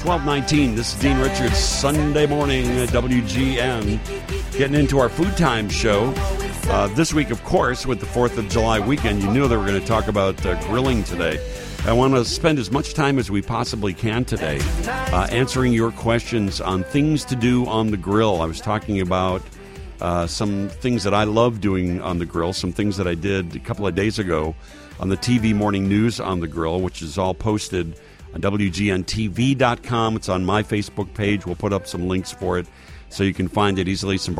12:19. This is Dean Richards, Sunday morning at WGN. Getting into our Food Time show. This week, of course, with the 4th of July weekend, you knew that we were going to talk about grilling today. I want to spend as much time as we possibly can today answering your questions on things to do on the grill. I was talking about some things that I love doing on the grill, some things that I did a couple of days ago on the TV Morning News on the Grill, which is all posted on WGNTV.com. It's on my Facebook page. We'll put up some links for it so you can find it easily. Some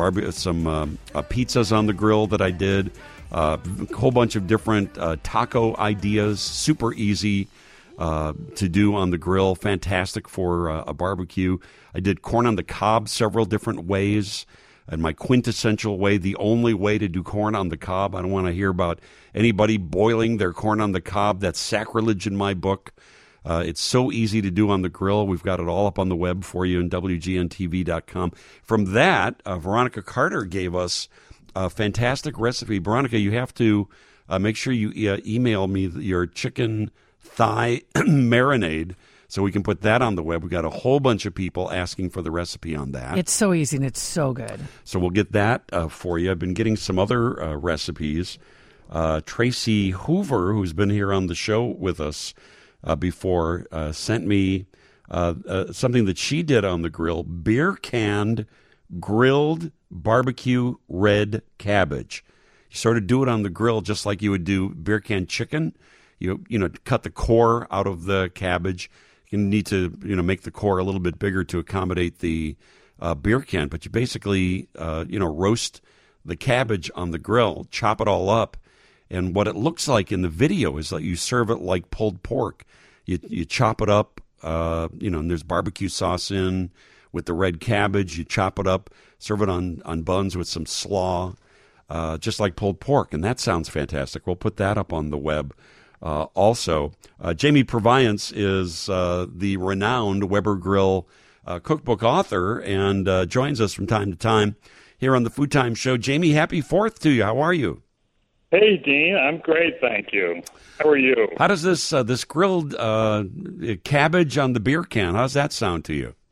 pizzas on the grill that I did. A whole bunch of different taco ideas. Super easy to do on the grill. Fantastic for a barbecue. I did corn on the cob several different ways. And my quintessential way, the only way to do corn on the cob. I don't want to hear about anybody boiling their corn on the cob. That's sacrilege in my book. It's so easy to do on the grill. We've got it all up on the web for you in WGNTV.com. From that, Veronica Carter gave us a fantastic recipe. Veronica, you have to make sure you email me your chicken thigh marinade so we can put that on the web. We've got a whole bunch of people asking for the recipe on that. It's so easy and it's so good. So we'll get that for you. I've been getting some other recipes. Tracy Hoover, who's been here on the show with us before, sent me something that she did on the grill, beer-canned grilled barbecue red cabbage. You sort of do it on the grill just like you would do beer-canned chicken. You cut the core out of the cabbage. You need to make the core a little bit bigger to accommodate the beer can, but you basically roast the cabbage on the grill, chop it all up. And what it looks like in the video is that you serve it like pulled pork. You chop it up, and there's barbecue sauce in with the red cabbage. You chop it up, serve it on buns with some slaw, just like pulled pork. And that sounds fantastic. We'll put that up on the web also. Jamie Proviance is the renowned Weber Grill cookbook author and joins us from time to time here on the Food Time Show. Jamie, happy 4th to you. How are you? Hey, Dean. I'm great, thank you. How are you? How does this grilled cabbage on the beer can, how does that sound to you?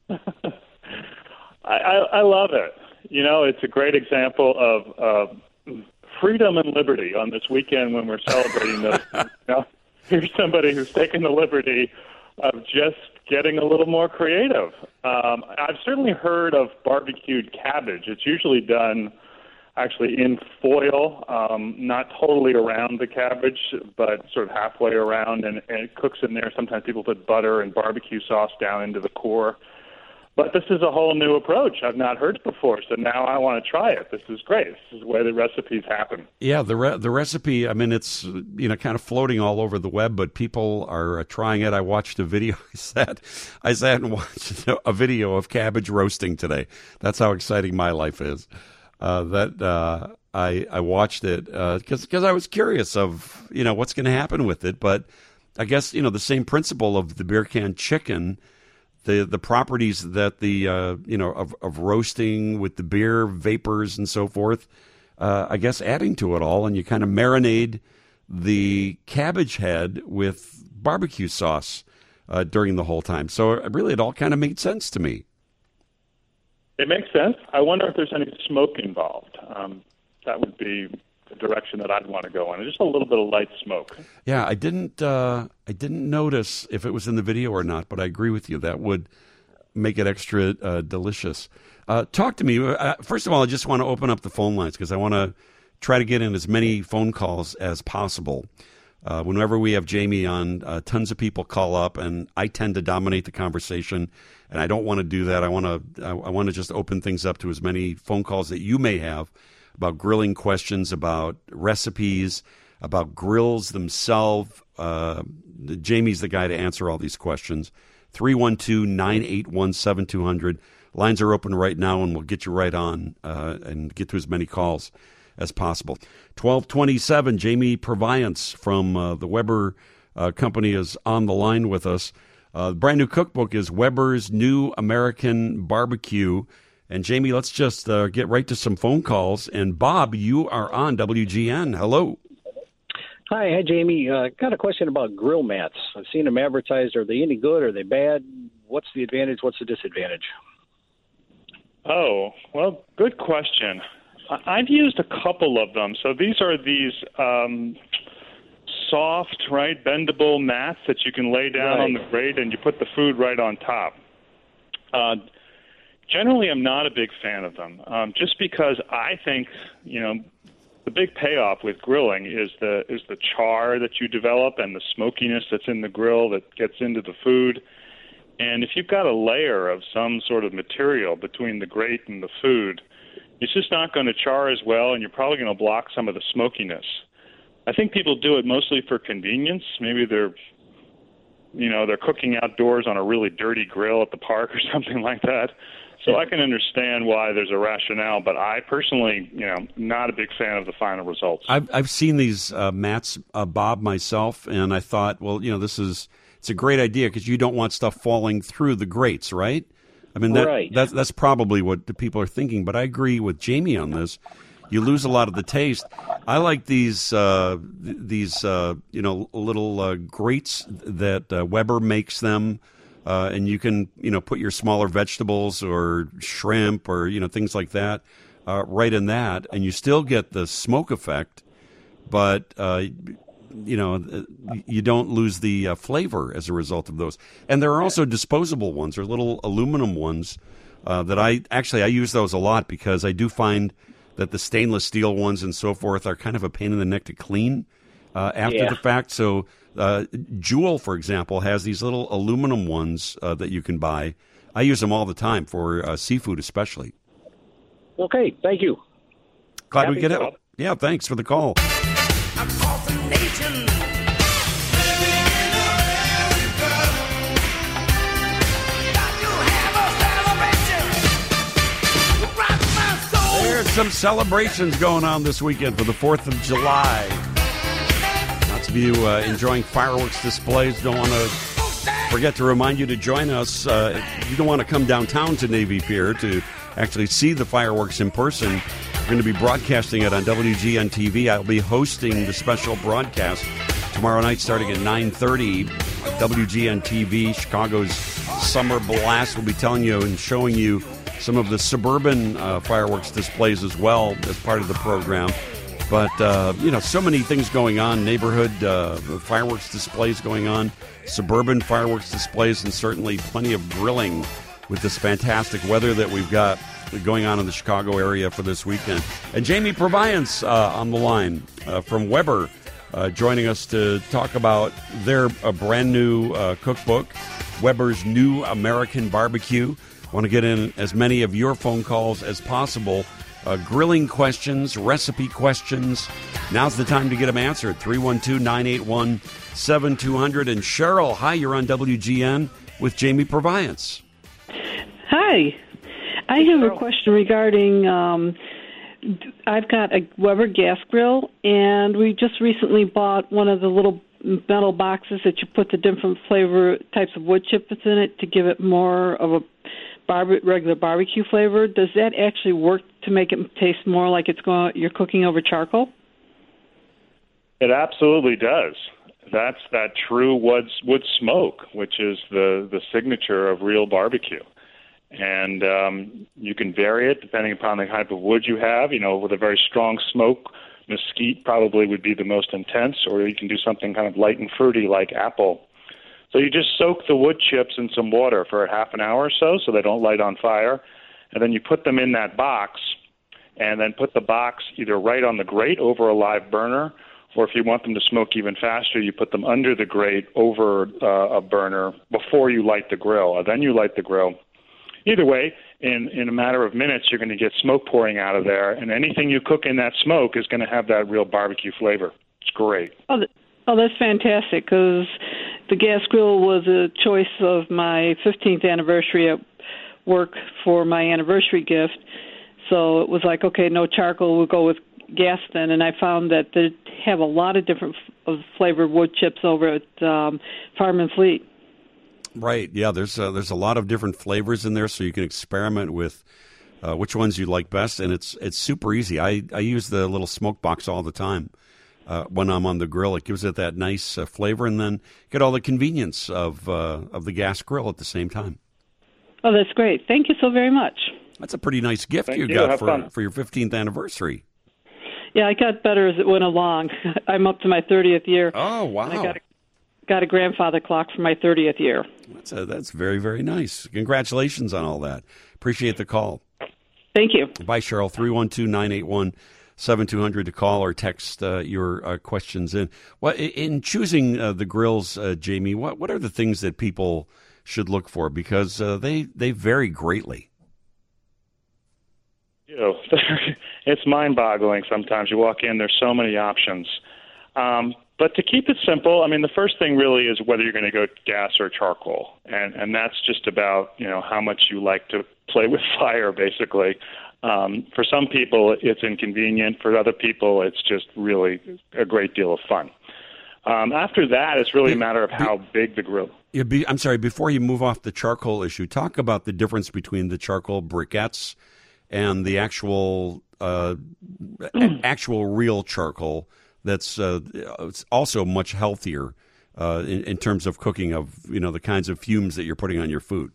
I love it. It's a great example of freedom and liberty on this weekend when we're celebrating this. Here's somebody who's taken the liberty of just getting a little more creative. I've certainly heard of barbecued cabbage. It's usually done actually in foil, not totally around the cabbage, but sort of halfway around, and it cooks in there. Sometimes people put butter and barbecue sauce down into the core. But this is a whole new approach I've not heard before, so now I want to try it. This is great. This is the way the recipes happen. Yeah, the recipe, I mean, it's kind of floating all over the web, but people are trying it. I watched a video. I sat and watched a video of cabbage roasting today. That's how exciting my life is. I watched it because I was curious of what's going to happen with it. But I guess the same principle of the beer can chicken. The properties that of roasting with the beer vapors and so forth, I guess adding to it all, and you kind of marinade the cabbage head with barbecue sauce during the whole time. So really, it all kind of made sense to me. It makes sense. I wonder if there's any smoke involved. That would be the direction that I'd want to go in. Just a little bit of light smoke. Yeah, I didn't notice if it was in the video or not, but I agree with you. That would make it extra delicious. Talk to me. First of all, I just want to open up the phone lines because I want to try to get in as many phone calls as possible. Whenever we have Jamie on, tons of people call up, and I tend to dominate the conversation, and I don't want to do that. I want to just open things up to as many phone calls that you may have about grilling questions, about recipes, about grills themselves. Jamie's the guy to answer all these questions. 312-981-7200. Lines are open right now, and we'll get you right on and get to as many calls as possible. 1227, Jamie Proviance from the Weber Company is on the line with us. The brand new cookbook is Weber's New American Barbecue. And Jamie, let's just get right to some phone calls. And Bob, you are on WGN. Hello. Hi, Jamie. Got a question about grill mats. I've seen them advertised. Are they any good? Are they bad? What's the advantage? What's the disadvantage? Oh, well, good question. I've used a couple of them. So these are soft, right, bendable mats that you can lay down on the grate, and you put the food right on top. Generally, I'm not a big fan of them, just because I think, the big payoff with grilling is the char that you develop and the smokiness that's in the grill that gets into the food. And if you've got a layer of some sort of material between the grate and the food, it's just not going to char as well, and you're probably going to block some of the smokiness. I think people do it mostly for convenience. Maybe they're cooking outdoors on a really dirty grill at the park or something like that. So I can understand why there's a rationale, but I personally, not a big fan of the final results. I've seen these mats, Bob, myself, and I thought, well, it's a great idea because you don't want stuff falling through the grates, right? I mean, that's probably what the people are thinking, but I agree with Jamie on this. You lose a lot of the taste. I like these little grates that Weber makes them, and you can put your smaller vegetables or shrimp or things like that right in that, and you still get the smoke effect, but you don't lose the flavor as a result of those. And there are also disposable ones or little aluminum ones that I use those a lot because I do find that the stainless steel ones and so forth are kind of a pain in the neck to clean after the fact. So Jewel, for example, has these little aluminum ones that you can buy. I use them all the time for seafood especially. Okay, thank you. Glad we get it. Yeah, thanks for the call. There's some celebrations going on this weekend for the 4th of July. Lots of you enjoying fireworks displays. Don't want to forget to remind you to join us. If you don't want to come downtown to Navy Pier to actually see the fireworks in person, we're going to be broadcasting it on WGN TV. I'll be hosting the special broadcast tomorrow night starting at 9:30. WGN TV, Chicago's Summer Blast. We'll be telling you and showing you some of the suburban fireworks displays as well as part of the program. But, so many things going on. Neighborhood fireworks displays going on, suburban fireworks displays, and certainly plenty of grilling with this fantastic weather that we've got going on in the Chicago area for this weekend. And Jamie Purviance on the line from Weber, joining us to talk about their brand new cookbook, Weber's New American Barbecue. I want to get in as many of your phone calls as possible. Grilling questions, recipe questions. Now's the time to get them answered. 312-981-7200. And Cheryl, hi, you're on WGN with Jamie Purviance. Hi. I have a question regarding, I've got a Weber gas grill, and we just recently bought one of the little metal boxes that you put the different flavor types of wood chips in it to give it more of a regular barbecue flavor. Does that actually work to make it taste more like you're cooking over charcoal? It absolutely does. That's that true wood smoke, which is the signature of real barbecue. And you can vary it depending upon the type of wood you have. With a very strong smoke, mesquite probably would be the most intense, or you can do something kind of light and fruity like apple. So you just soak the wood chips in some water for a half an hour or so they don't light on fire. And then you put them in that box and then put the box either right on the grate over a live burner, or if you want them to smoke even faster, you put them under the grate over a burner before you light the grill. And then you light the grill. Either way, in a matter of minutes, you're going to get smoke pouring out of there, and anything you cook in that smoke is going to have that real barbecue flavor. It's great. Oh, that's fantastic, because the gas grill was a choice of my 15th anniversary at work for my anniversary gift. So it was like, okay, no charcoal, we'll go with gas then. And I found that they have a lot of different flavored wood chips over at Farm and Fleet. Right, yeah, there's a lot of different flavors in there, so you can experiment with which ones you like best, and it's super easy. I use the little smoke box all the time. when I'm on the grill. It gives it that nice flavor, and then get all the convenience of the gas grill at the same time. Oh, that's great. Thank you so very much. That's a pretty nice gift Thank you you. got Have fun. for your 15th anniversary. Yeah, I got better as it went along. I'm up to my 30th year. Oh, wow. And I got a grandfather clock for my 30th year. That's very, very nice. Congratulations on all that. Appreciate the call. Thank you. Bye, Cheryl. 312-981-7200 to call or text your questions in. Well, in choosing the grills, Jamie, what are the things that people should look for? Because they vary greatly. It's mind-boggling sometimes. You walk in, there's so many options. But to keep it simple, I mean, the first thing really is whether you're going to go gas or charcoal. And that's just about, how much you like to play with fire, basically. For some people, it's inconvenient. For other people, it's just really a great deal of fun. After that, it's really a matter of how big the grill. I'm sorry, before you move off the charcoal issue, talk about the difference between the charcoal briquettes and the actual real charcoal that's it's also much healthier in terms of cooking of the kinds of fumes that you're putting on your food.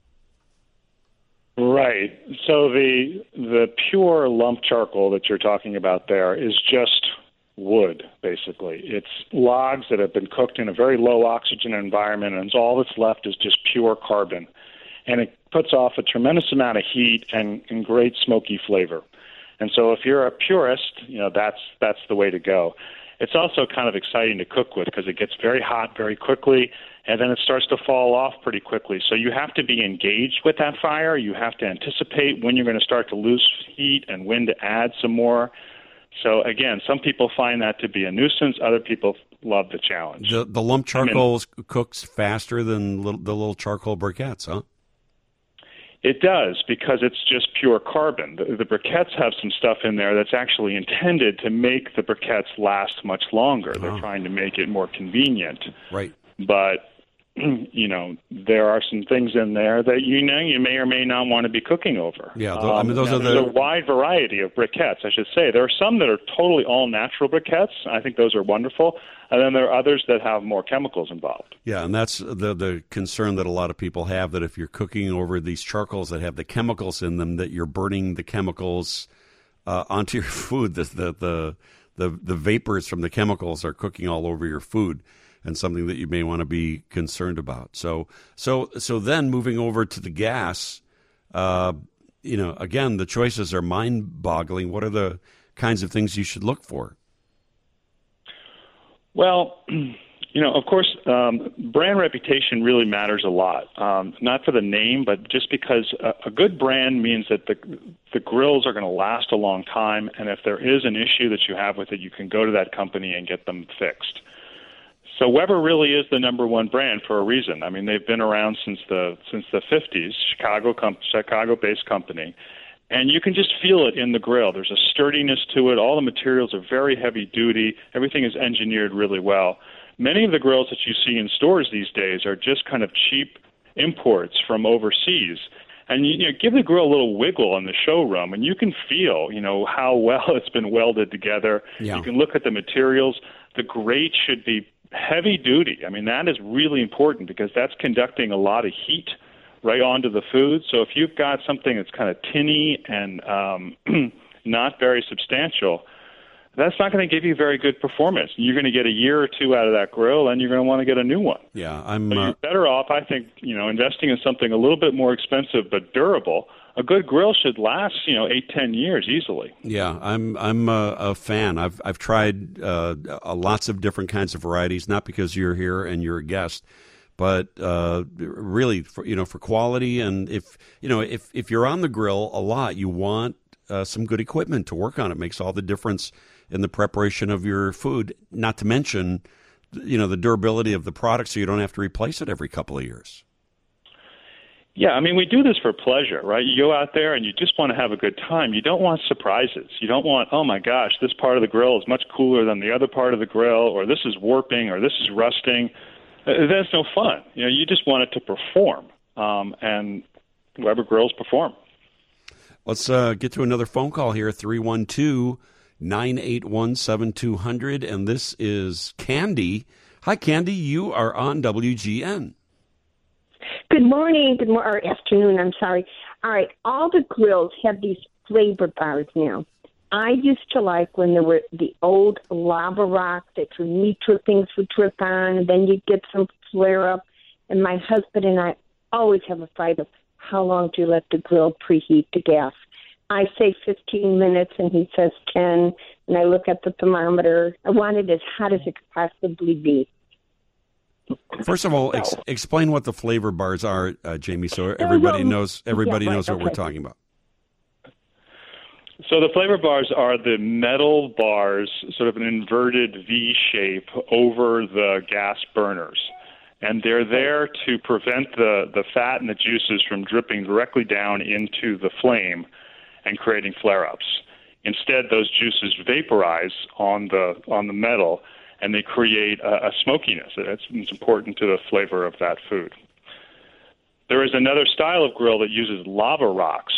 Right. So the pure lump charcoal that you're talking about there is just wood, basically. It's logs that have been cooked in a very low oxygen environment, and all that's left is just pure carbon. And it puts off a tremendous amount of heat and great smoky flavor. And so if you're a purist, that's the way to go. It's also kind of exciting to cook with because it gets very hot very quickly, and then it starts to fall off pretty quickly. So you have to be engaged with that fire. You have to anticipate when you're going to start to lose heat and when to add some more. So, again, some people find that to be a nuisance. Other people love the challenge. The lump charcoal cooks faster than the little charcoal briquettes, huh? It does, because it's just pure carbon. The briquettes have some stuff in there that's actually intended to make the briquettes last much longer. Oh. They're trying to make it more convenient. Right. But, there are some things in there that you may or may not want to be cooking over. Yeah, there's a wide variety of briquettes, I should say. There are some that are totally all-natural briquettes. I think those are wonderful. And then there are others that have more chemicals involved. Yeah, and that's the concern that a lot of people have, that if you're cooking over these charcoals that have the chemicals in them, that you're burning the chemicals onto your food. The vapors from the chemicals are cooking all over your food, and something that you may want to be concerned about. So then moving over to the gas, again, the choices are mind-boggling. What are the kinds of things you should look for? Well, of course, brand reputation really matters a lot. Not for the name, but just because a good brand means that the grills are going to last a long time, and if there is an issue that you have with it, you can go to that company and get them fixed. So Weber really is the number one brand for a reason. I mean, they've been around since the 50s, Chicago-based company, and you can just feel it in the grill. There's a sturdiness to it. All the materials are very heavy duty. Everything is engineered really well. Many of the grills that you see in stores these days are just kind of cheap imports from overseas. And you give the grill a little wiggle in the showroom, and you can feel, how well it's been welded together. Yeah. You can look at the materials. The grate should be heavy duty. I mean, that is really important because that's conducting a lot of heat right onto the food. So if you've got something that's kind of tinny and not very substantial, that's not going to give you very good performance. You're going to get a year or two out of that grill, and you're going to want to get a new one. Yeah, so you're better off, I think, investing in something a little bit more expensive but durable. A good grill should last, 8-10 years easily. Yeah, I'm a fan. I've tried lots of different kinds of varieties, not because you're here and you're a guest, but really for quality. And if you're on the grill a lot, you want some good equipment to work on. It makes all the difference in the preparation of your food. Not to mention, the durability of the product, so you don't have to replace it every couple of years. Yeah, I mean, we do this for pleasure, right? You go out there and you just want to have a good time. You don't want surprises. You don't want, oh my gosh, this part of the grill is much cooler than the other part of the grill, or this is warping, or this is rusting. That's no fun. You just want it to perform, and Weber grills perform. Let's get to another phone call here, 312-981-7200. 981-7200. And this is Candy. Hi, Candy. You are on WGN. Good morning, or afternoon, I'm sorry. All right, all the grills have these flavor bars now. I used to like when there were the old lava rock that your meat drippings would drip on, and then you'd get some flare-up. And my husband and I always have a fight of how long do you let the grill preheat the gas. I say 15 minutes, and he says 10, and I look at the thermometer. I want it as hot as it could possibly be. First of all, explain what the flavor bars are, Jamie, so everybody knows what we're talking about. So the flavor bars are the metal bars, sort of an inverted V shape over the gas burners. And they're there to prevent the fat and the juices from dripping directly down into the flame and creating flare-ups. Instead, those juices vaporize on the metal, and they create a smokiness. It's important to the flavor of that food. There is another style of grill that uses lava rocks,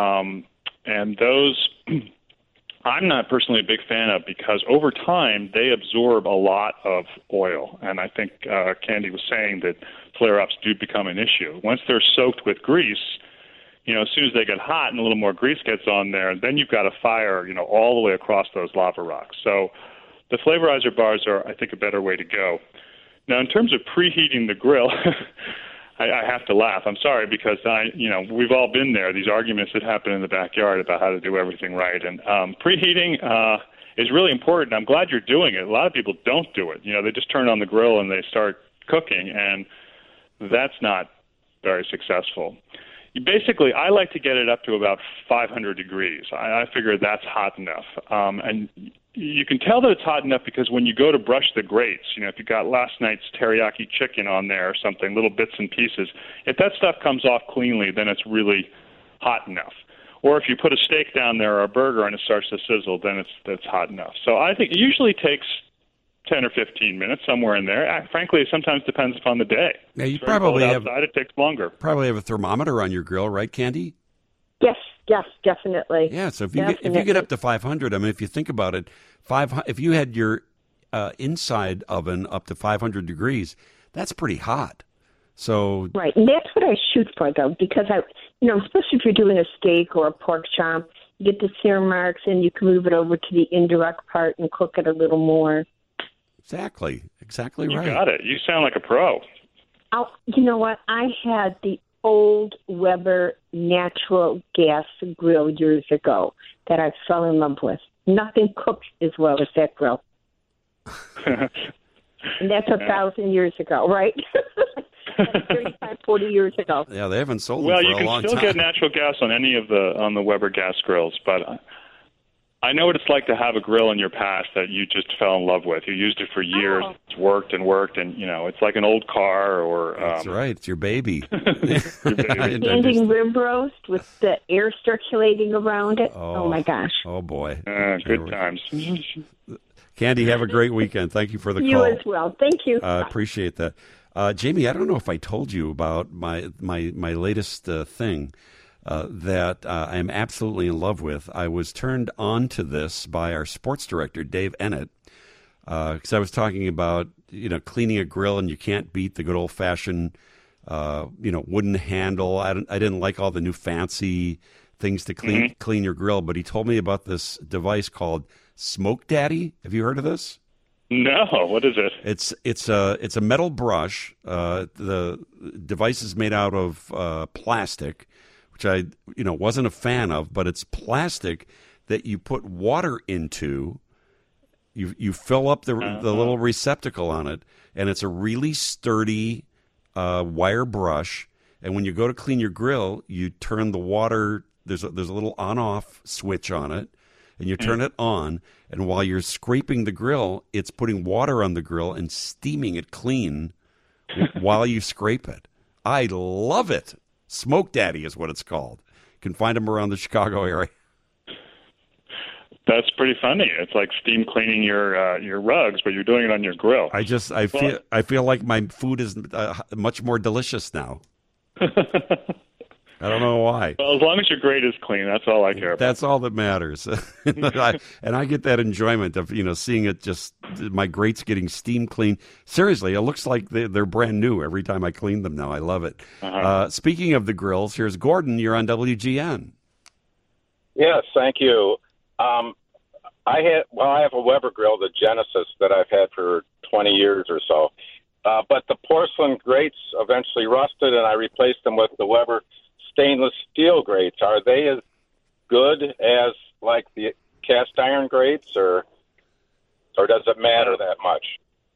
and those I'm not personally a big fan of because over time they absorb a lot of oil, and I think Candy was saying that flare-ups do become an issue. Once they're soaked with grease, as soon as they get hot and a little more grease gets on there, then you've got a fire, all the way across those lava rocks. So the flavorizer bars are, I think, a better way to go. Now, in terms of preheating the grill, I have to laugh. I'm sorry because we've all been there. These arguments that happen in the backyard about how to do everything right, and preheating is really important. I'm glad you're doing it. A lot of people don't do it. They just turn on the grill and they start cooking, and that's not very successful. Basically, I like to get it up to about 500 degrees. I figure that's hot enough. And you can tell that it's hot enough because when you go to brush the grates, if you got last night's teriyaki chicken on there or something, little bits and pieces, if that stuff comes off cleanly, then it's really hot enough. Or if you put a steak down there or a burger and it starts to sizzle, then it's hot enough. So I think it usually takes 10 or 15 minutes, somewhere in there. Frankly, it sometimes depends upon the day. Now, you probably have outside, it takes longer. Probably have a thermometer on your grill, right, Candy? Yes, definitely. Yeah, so if you get up to 500, I mean, if you think about it, if you had your inside oven up to 500 degrees, that's pretty hot. So right, and that's what I shoot for, though, because especially if you're doing a steak or a pork chop, you get the sear marks, and you can move it over to the indirect part and cook it a little more. Exactly right. You got it. You sound like a pro. Oh, you know what? I had the old Weber natural gas grill years ago that I fell in love with. Nothing cooks as well as that grill. And that's 1,000 years ago, right? 35, 40 years ago. Yeah, they haven't sold them for a long time. Well, you can still get natural gas on any of on the Weber gas grills, but I know what it's like to have a grill in your past that you just fell in love with. You used it for years. Oh. It's worked, and it's like an old car or... That's right. It's your baby. Standing rib roast with the air circulating around it. Oh my gosh. Oh, boy. Good times. Candy, have a great weekend. Thank you for the call. You as well. Thank you. Appreciate that. Jamie, I don't know if I told you about my latest thing. That I am absolutely in love with. I was turned on to this by our sports director, Dave Ennett, because I was talking about, cleaning a grill, and you can't beat the good old-fashioned, wooden handle. I didn't like all the new fancy things to clean your grill, but he told me about this device called Smoke Daddy. Have you heard of this? No, what is it? It's a metal brush. The device is made out of plastic, which I wasn't a fan of, but it's plastic that you put water into. You fill up the little receptacle on it, and it's a really sturdy wire brush. And when you go to clean your grill, you turn the water. There's a little on-off switch on it, and you turn it on. And while you're scraping the grill, it's putting water on the grill and steaming it clean while you scrape it. I love it. Smoke Daddy is what it's called. You can find them around the Chicago area. That's pretty funny. It's like steam cleaning your rugs, but you're doing it on your grill. I feel like my food is much more delicious now. I don't know why. Well, as long as your grate is clean, that's all I care about. That's all that matters. And I get that enjoyment of, seeing it just, my grates getting steam clean. Seriously, it looks like they're brand new every time I clean them now. I love it. Speaking of the grills, here's Gordon. You're on WGN. Yes, thank you. I have a Weber grill, the Genesis, that I've had for 20 years or so. But the porcelain grates eventually rusted, and I replaced them with the Weber stainless steel grates. Are they as good as like the cast iron grates, or does it matter that much?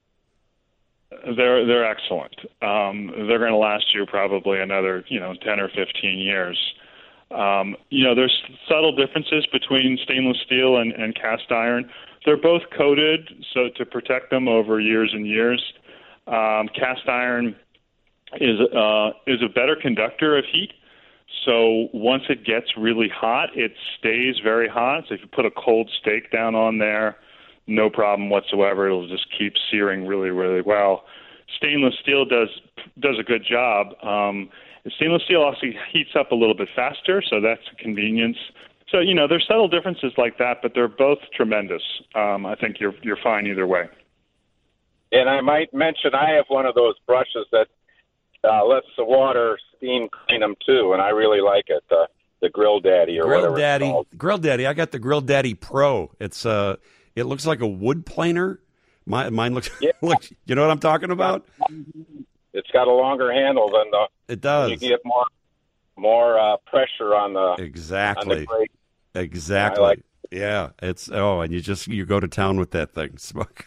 They're excellent. They're going to last you probably another 10 or 15 years. There's subtle differences between stainless steel and cast iron. They're both coated so to protect them over years and years. Cast iron is a better conductor of heat. So once it gets really hot, it stays very hot. So if you put a cold steak down on there, no problem whatsoever. It'll just keep searing really, really well. Stainless steel does a good job. Stainless steel also heats up a little bit faster, so that's a convenience. So, there's subtle differences like that, but they're both tremendous. I think you're fine either way. And I might mention I have one of those brushes that lets the water steam clean them too, and I really like it. The Grill Daddy whatever it's called. Grill Daddy. I got the Grill Daddy Pro. It's it looks like a wood planer. Mine looks. Yeah. You know what I'm talking about? It's got a longer handle than the. It does. You get more pressure on the. Exactly. On the grate. Exactly. I like Yeah, and you go to town with that thing, Smoke.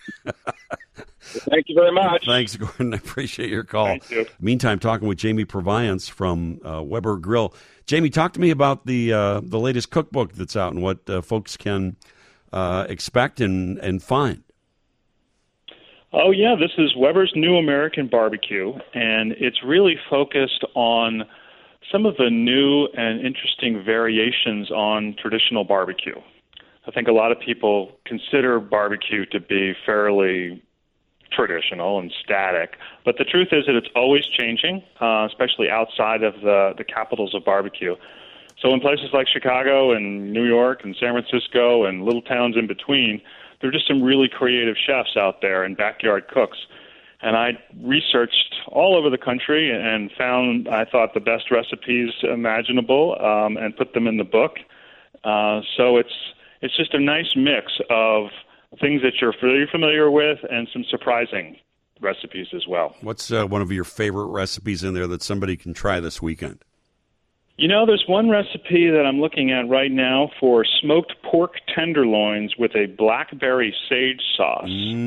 Thank you very much. Thanks, Gordon. I appreciate your call. Thank you. Meantime, talking with Jamie Proviance from Weber Grill. Jamie, talk to me about the latest cookbook that's out and what folks can expect and find. Oh, yeah, this is Weber's New American Barbecue, and it's really focused on some of the new and interesting variations on traditional barbecue. I think a lot of people consider barbecue to be fairly traditional and static, but the truth is that it's always changing, especially outside of the capitals of barbecue. So in places like Chicago and New York and San Francisco and little towns in between, there are just some really creative chefs out there and backyard cooks. And I researched all over the country and found, I thought, the best recipes imaginable and put them in the book. So it's just a nice mix of things that you're really familiar with and some surprising recipes as well. What's one of your favorite recipes in there that somebody can try this weekend? There's one recipe that I'm looking at right now for smoked pork tenderloins with a blackberry sage sauce.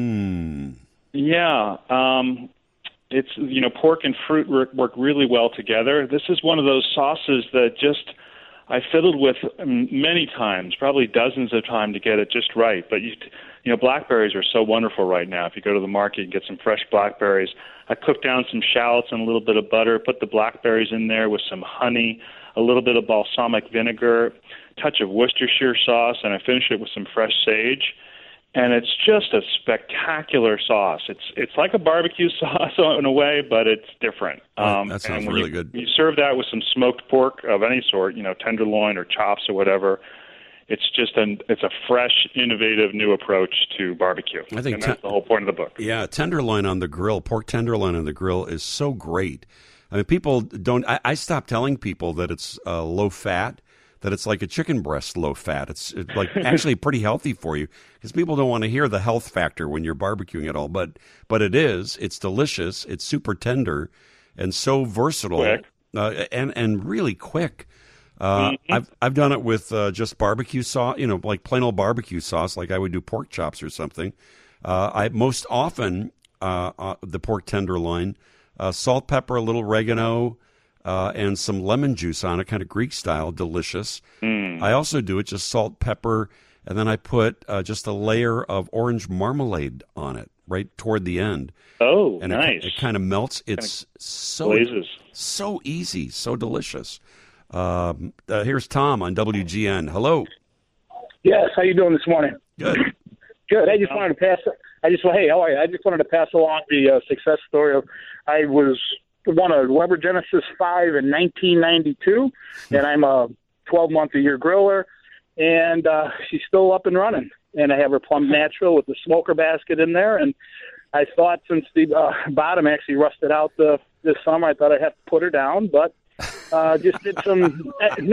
Yeah. It's, pork and fruit work really well together. This is one of those sauces that I fiddled with many times, probably dozens of times to get it just right. But, blackberries are so wonderful right now. If you go to the market and get some fresh blackberries, I cooked down some shallots and a little bit of butter, put the blackberries in there with some honey, a little bit of balsamic vinegar, touch of Worcestershire sauce, and I finished it with some fresh sage. And it's just a spectacular sauce. It's like a barbecue sauce in a way, but it's different. That sounds really good. You serve that with some smoked pork of any sort, tenderloin or chops or whatever. It's just it's a fresh, innovative new approach to barbecue. I think and that's the whole point of the book. Yeah, tenderloin on the grill, pork tenderloin on the grill is so great. I mean, people don't. I stopped telling people that it's low fat. That it's like a chicken breast low fat. It's like actually pretty healthy for you because people don't want to hear the health factor when you're barbecuing at all. But it is. It's delicious. It's super tender and so versatile and really quick. I've done it with just barbecue sauce, like plain old barbecue sauce, like I would do pork chops or something. I most often the pork tenderloin, salt, pepper, a little oregano. And some lemon juice on it, kind of Greek style, delicious. I also do it just salt, pepper, and then I put just a layer of orange marmalade on it right toward the end. Oh, and nice. It kind of melts. It's so easy, so delicious. Here's Tom on WGN. Hello. Yes, how you doing this morning? Good. Good. I just wanted to pass. Hey, how are you? I just wanted to pass along the success story of. I was won a Weber Genesis 5 in 1992, and I'm a 12-month-a-year griller, and she's still up and running. And I have her plumbed natural with the smoker basket in there, and I thought since the bottom actually rusted out this summer, I thought I'd have to put her down, but just did some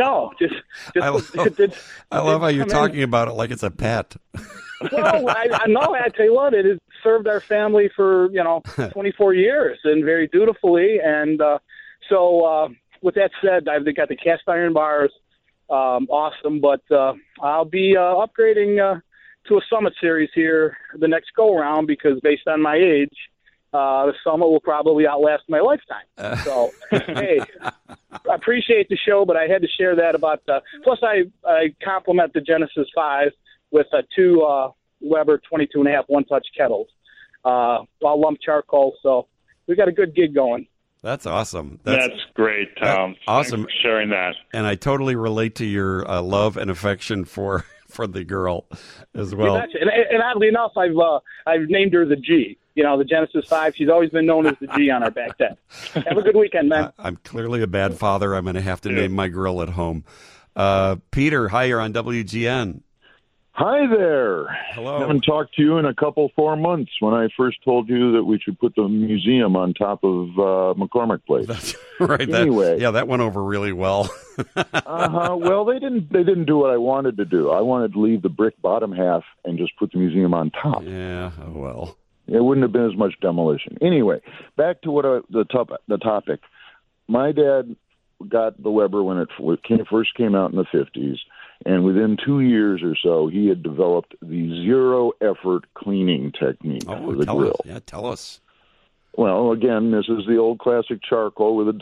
I love how you're talking about it like it's a pet. Well, I know. I tell you what, it has served our family for 24 years and very dutifully. And so, with that said, I've got the cast iron bars, awesome. But I'll be upgrading to a Summit series here the next go around because based on my age, the Summit will probably outlast my lifetime. So, hey, I appreciate the show, but I had to share that about. Plus, I compliment the Genesis 5 with two Weber 22.5 one-touch kettles, all lump charcoal. So we got a good gig going. That's awesome. That's great, Tom. Awesome. Thanks for sharing that. And I totally relate to your love and affection for the girl as well. And oddly enough, I've named her the G. The Genesis 5. She's always been known as the G on our back deck. Have a good weekend, man. I'm clearly a bad father. I'm going to have to name my girl at home. Peter, hi, you're on WGN. Hi there. Hello. I haven't talked to you in 4 months when I first told you that we should put the museum on top of McCormick Place. That's right. Anyway. That went over really well. Well, they didn't do what I wanted to do. I wanted to leave the brick bottom half and just put the museum on top. Yeah, well. It wouldn't have been as much demolition. Anyway, back to what the topic. My dad got the Weber when it first came out in the 50s. And within 2 years or so, he had developed the zero-effort cleaning technique for the grill. Tell us. Well, again, this is the old classic charcoal with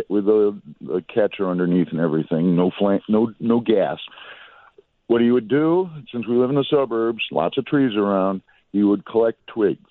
a catcher underneath and everything. No gas. What he would do, since we live in the suburbs, lots of trees around, he would collect twigs.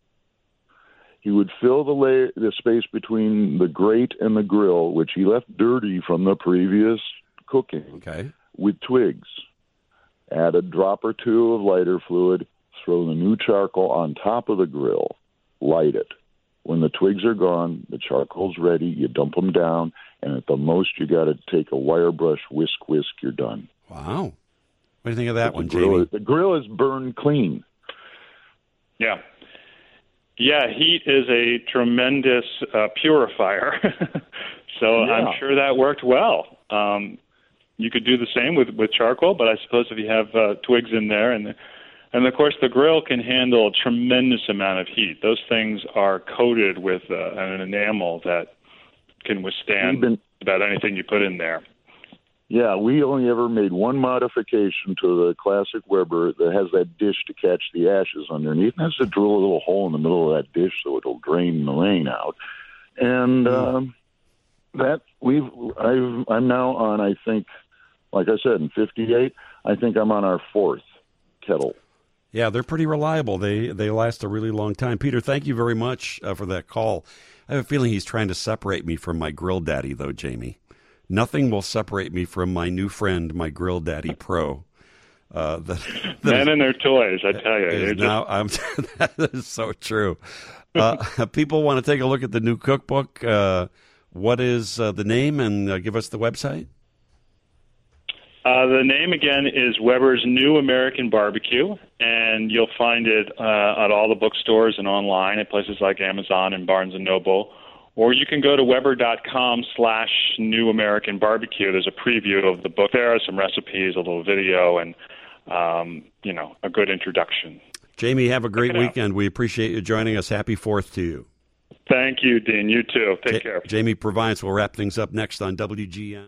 He would fill the space between the grate and the grill, which he left dirty from the previous cooking. Okay. With twigs. Add a drop or two of lighter fluid, throw the new charcoal on top of the grill, light it. When the twigs are gone, the charcoal's ready, you dump them down, and at the most you got to take a wire brush, whisk, you're done. Wow. What do you think of that one, Jamie? The grill is burned clean. Yeah. Yeah, heat is a tremendous purifier. So yeah. I'm sure that worked well. You could do the same with charcoal, but I suppose if you have twigs in there, and of course the grill can handle a tremendous amount of heat. Those things are coated with an enamel that can withstand about anything you put in there. Yeah, we only ever made one modification to the classic Weber that has that dish to catch the ashes underneath. And that's to drill a little hole in the middle of that dish so it'll drain the rain out. And I'm now on, I think, like I said, in 58, I think I'm on our fourth kettle. Yeah, they're pretty reliable. They last a really long time. Peter, thank you very much for that call. I have a feeling he's trying to separate me from my Grill Daddy, though, Jamie. Nothing will separate me from my new friend, my Grill Daddy Pro. Men and their toys, I tell you. That is so true. People want to take a look at the new cookbook. What is the name, and give us the website? The name, again, is Weber's New American Barbecue, and you'll find it at all the bookstores and online at places like Amazon and Barnes & Noble. Or you can go to Weber.com/New American Barbecue. There's a preview of the book there, some recipes, a little video, and, a good introduction. Jamie, have a great weekend. We appreciate you joining us. Happy 4th to you. Thank you, Dean. You too. Take care. Jamie Provence will wrap things up next on WGN.